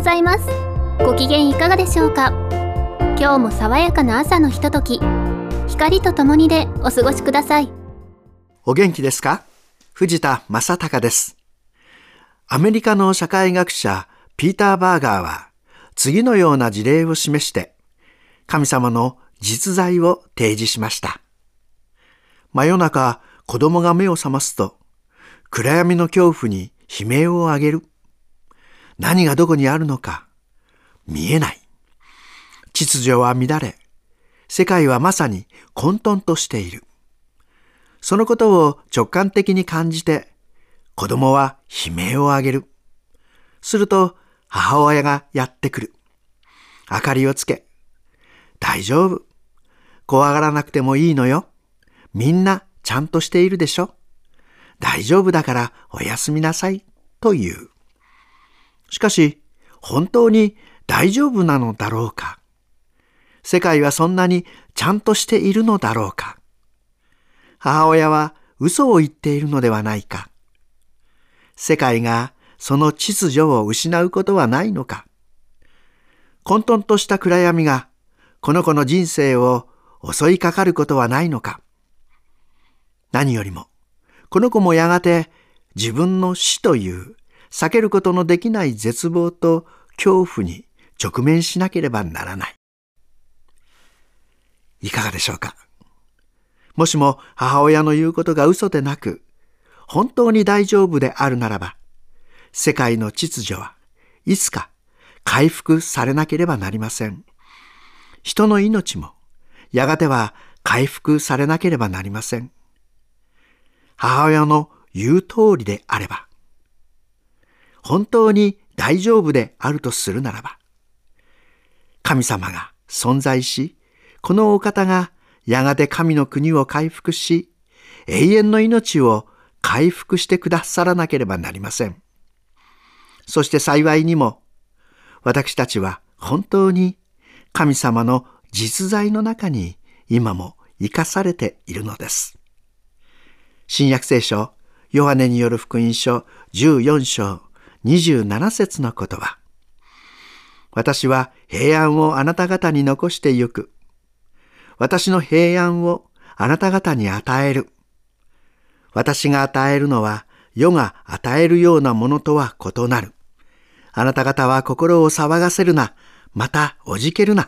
ざいます。ご機嫌いかがでしょうか。今日も爽やかな朝のひととき、光とともにでお過ごしください。 お元気ですか？藤田正孝です。アメリカの社会学者ピーター・バーガーは次のような事例を示して神様の実在を提示しました。真夜中、子供が目を覚ますと暗闇の恐怖に悲鳴を上げる。何がどこにあるのか見えない。秩序は乱れ、世界はまさに混沌としている。そのことを直感的に感じて、子供は悲鳴を上げる。すると母親がやってくる。明かりをつけ、大丈夫。怖がらなくてもいいのよ。みんなちゃんとしているでしょ。大丈夫だからおやすみなさい。という。しかし、本当に大丈夫なのだろうか。世界はそんなにちゃんとしているのだろうか。母親は嘘を言っているのではないか。世界がその秩序を失うことはないのか。混沌とした暗闇がこの子の人生を襲いかかることはないのか。何よりも、この子もやがて自分の死という避けることのできない絶望と恐怖に直面しなければならない。いかがでしょうか。もしも母親の言うことが嘘でなく、本当に大丈夫であるならば、世界の秩序はいつか回復されなければなりません。人の命もやがては回復されなければなりません。母親の言う通りであれば、本当に大丈夫であるとするならば、神様が存在し、このお方がやがて神の国を回復し、永遠の命を回復してくださらなければなりません。そして幸いにも、私たちは本当に神様の実在の中に今も生かされているのです。新約聖書、ヨハネによる福音書14章27節の言葉。私は平安をあなた方に残してゆく。私の平安をあなた方に与える。私が与えるのは世が与えるようなものとは異なる。あなた方は心を騒がせるな、またおじけるな。